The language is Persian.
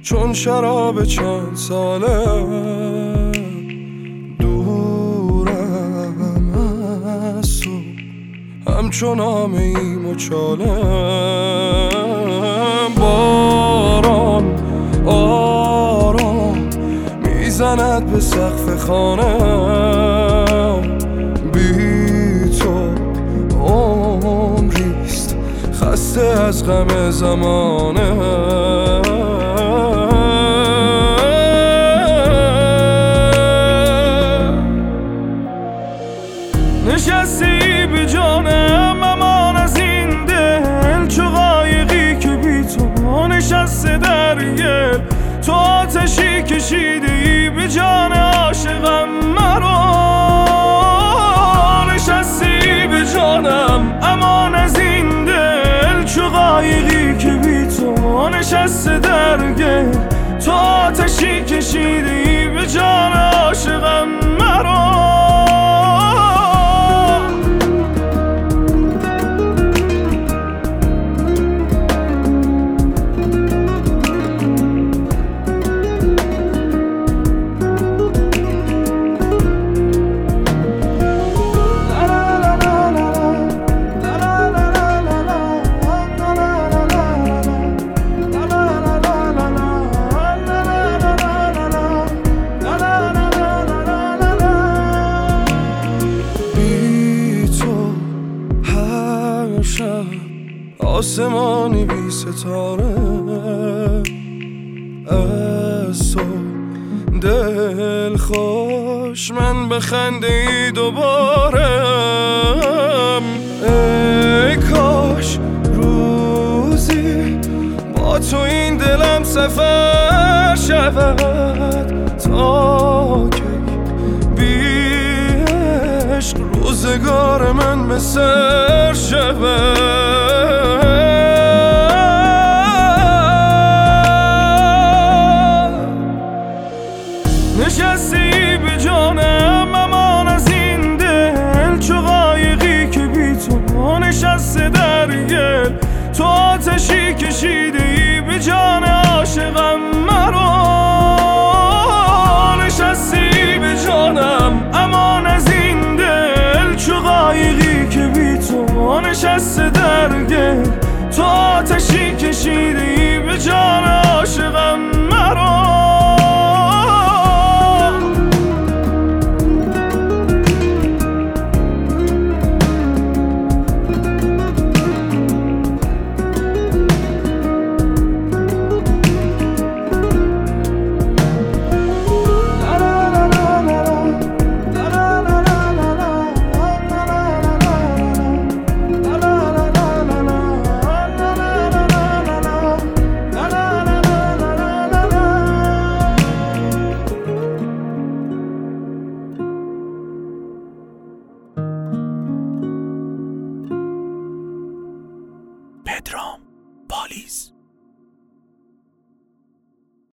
چون شراب چند ساله دورم از تو، همچون آمه ای مچاله. باران آرام میزند به سقف خانه، بی تو عمریست خسته از غم زمانه. نشستی به جانم امان از این دل، چو قایقی که بی تو نشسته در گل. تو آتشی کشیده ای به جان عاشقم مرا، نشستی به جانم امان از این دل، چو قایقی که بی تو نشسته در گل. تو آتشی کشیده ای به جان عاشقم مرا. آسمانی بی ستاره از تو دل خوش، من بخنده ای دوباره. ای کاش روزی با تو این دلم سفر شود، تا که بی عشق روزگار من به سر شود. نشستی به جانم امان از این دل، چو قایقی که بی تو نشسته در گل. تو آتشی کشیده ای به جان عاشقم مرا، نشستی به جانم امان از این دل، چو قایقی که بی تو نشسته در گل. تو آتشی کشیده